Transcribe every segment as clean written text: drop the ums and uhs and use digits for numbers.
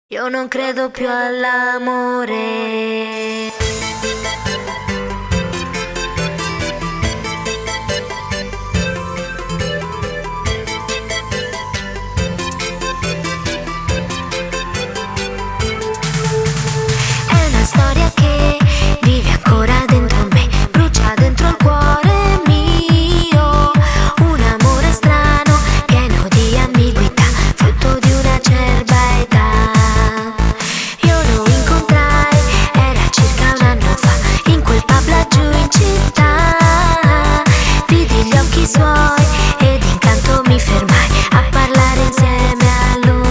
Io non credo più all'amore. È una storia che vive ancora dentro me, brucia dentro il cuore mio. Un amore strano, pieno di ambiguità, frutto di una acerba età. Io lo incontrai, era circa un anno fa, in quel pub laggiù in città. Vidi gli occhi suoi ed intanto mi fermai a parlare insieme a lui.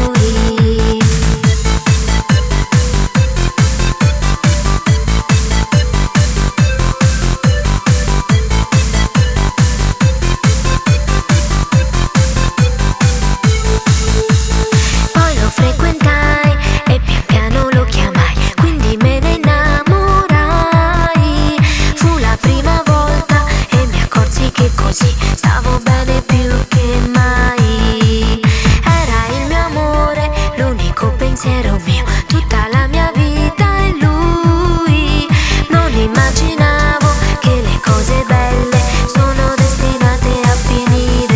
Poi lo frequentai e pian piano lo chiamai, quindi me ne innamorai. Fu la prima volta e mi accorsi che così stavo bene più che mai. Era il mio amore, l'unico pensiero mio, tutta la mia vita è lui. Non immaginavo che le cose belle sono destinate a finire.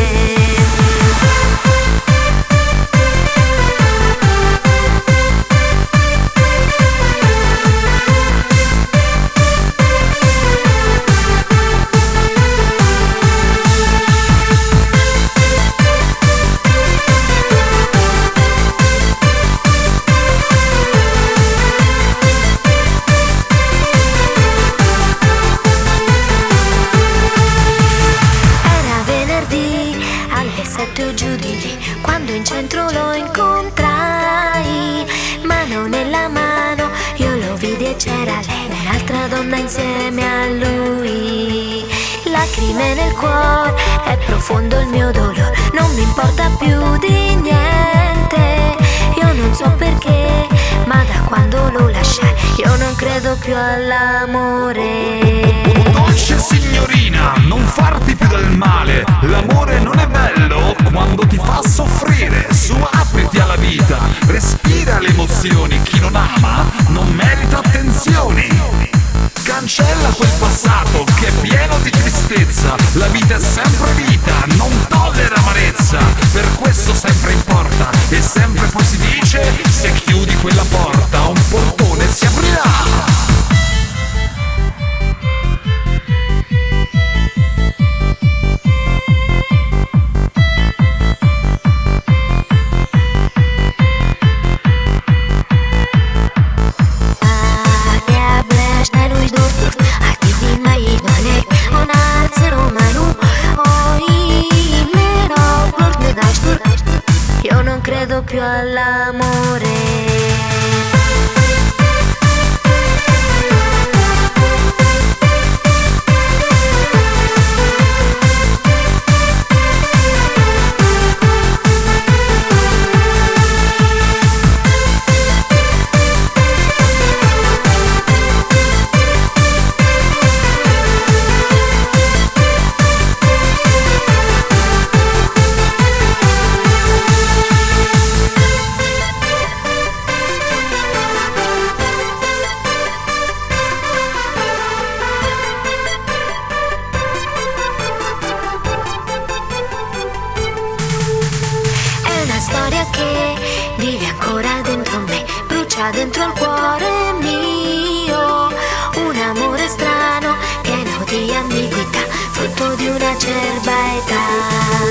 Era venerdì alle 7 o giù di lì, quando in centro lo incontrai. Mano nella mano io lo vidi e c'era lei, un'altra donna insieme a lui. Lacrime nel cuore, è profondo il mio dolore, non mi importa più di niente. Io non so perché, ma da quando lo lasciai io non credo più all'amore. Dolce signorina, non farti più del male. L'amore non è bello quando ti fa soffrire. Su, apriti alla vita, respira le emozioni. Chi non ama non merita attenzioni. Cancella quel passato che è pieno di tristezza. La vita è sempre vita, non tollera amarezza. Per questo sempre importa e sempre poi si dice: se chiudi quella porta un portone si aprirà. Io non credo più all'amore. È una storia che vive ancora dentro me, brucia dentro il cuore mio. Un amore strano, pieno di ambiguità, frutto di una acerba età.